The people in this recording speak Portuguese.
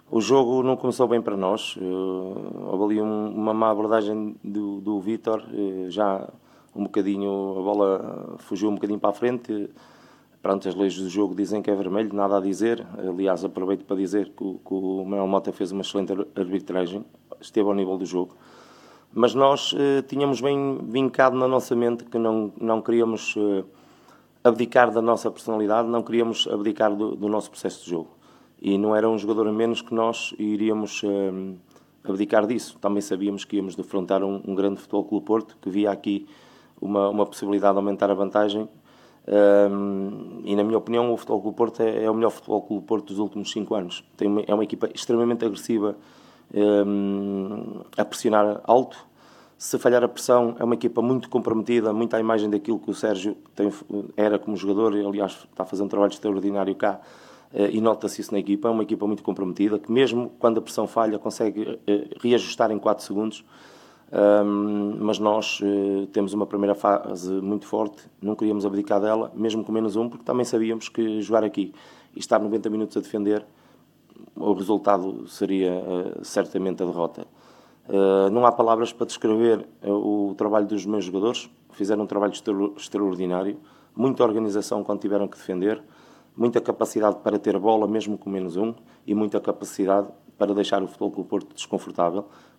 O jogo não começou bem para nós. Houve ali uma má abordagem do Vítor. Já um bocadinho, a bola fugiu um bocadinho para a frente. Pronto, as leis do jogo dizem que é vermelho, nada a dizer. Aliás, aproveito para dizer que o Manuel Mota fez uma excelente arbitragem, esteve ao nível do jogo. Mas nós tínhamos bem vincado na nossa mente que não queríamos abdicar da nossa personalidade, não queríamos abdicar do nosso processo de jogo. E não era um jogador a menos que nós iríamos abdicar disso. Também sabíamos que íamos defrontar um grande Futebol Clube Porto, que via aqui uma possibilidade de aumentar a vantagem. E na minha opinião o Futebol Clube Porto é o melhor Futebol Clube Porto dos últimos 5 anos. É uma equipa extremamente agressiva, a pressionar alto. Se falhar a pressão, é uma equipa muito comprometida, muito à imagem daquilo que o Sérgio era como jogador. Aliás, está a fazer um trabalho extraordinário cá, e nota-se isso na equipa. É uma equipa muito comprometida, que mesmo quando a pressão falha consegue reajustar em 4 segundos. Mas nós temos uma primeira fase muito forte, não queríamos abdicar dela, mesmo com menos 1, porque também sabíamos que jogar aqui e estar 90 minutos a defender, o resultado seria certamente a derrota. Não há palavras para descrever o trabalho dos meus jogadores. Fizeram um trabalho extraordinário, muita organização quando tiveram que defender, muita capacidade para ter bola mesmo com menos 1 e muita capacidade para deixar o Futebol Clube Porto desconfortável.